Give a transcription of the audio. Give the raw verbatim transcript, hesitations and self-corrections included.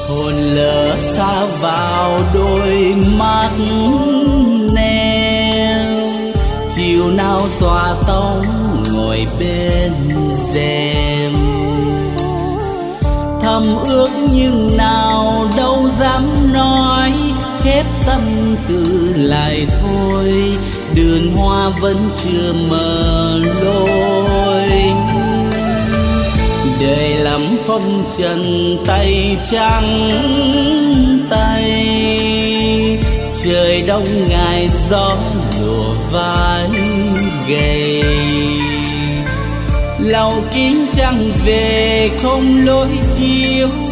hồn lỡ xa vào đôi mắt neo, chiều nào xòa tóc ngồi bên rèm, thầm ước nhưng nào đâu dám nói, khép tâm tư lại thôi, đường hoa vẫn chưa mở lối. Đời lắm phong trần tay trắng tay, trời đông ngày gió lùa vai gầy, lau kính trăng về không lối chiếu,